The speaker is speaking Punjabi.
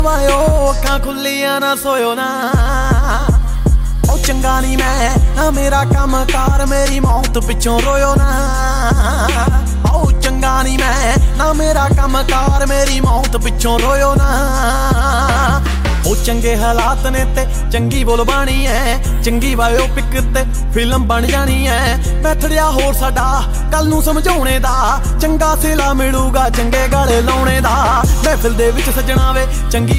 ਵਾਇਓ ਅੱਖਾਂ ਖੁੱਲੀਆਂ ਨਾ ਸੋਇਓ ਨਾ ਉਹ ਚੰਗਾ ਨਹੀਂ ਮੈਂ ਨਾ ਮੇਰਾ ਕੰਮ ਕਾਰ ਮੇਰੀ ਮੌਤ ਪਿੱਛੋਂ ਰੋਇਓ ਨਾ ਉਹ ਚੰਗਾ ਨਹੀਂ ਮੈਂ ਨਾ ਮੇਰਾ ਕੰਮ ਕਾਰ ਮੇਰੀ ਮੌਤ ਪਿੱਛੋਂ ਰੋਇਓ ਨਾ ਉਹ ਚੰਗੇ ਹਾਲਾਤ ਨੇ ਤੇ ਚੰਗੀ ਬੋਲ ਬਾਣੀ ਐ ਚੰਗੀ ਵਾਇਓ ਪਿਕ ਤੇ ਫਿਲਮ ਬਣ ਜਾਣੀ ਐ ਮੈਥੜਿਆ ਹੋਰ ਸਾਡਾ ਕੱਲ ਨੂੰ ਸਮਝਾਉਣੇ ਦਾ ਚੰਗਾ ਸਿਲਾ ਮਿਲੂਗਾ ਚੰਗੇ ਗਾਲੇ ਲਾਉਣੇ ਦਾ ਮਹਿਫਿਲ ਦੇ ਵਿੱਚ ਸੱਜਣਾ ਵੇ ਚੰਗੀ